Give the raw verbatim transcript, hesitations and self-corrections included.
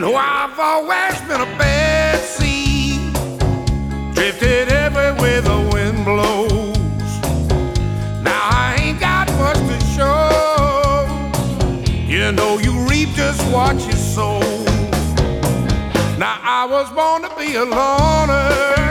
know I've always been a bad seed, drifted everywhere the wind blows. Now I ain't got much to show. You know you reap just what you sow. Now I was born to be a loner,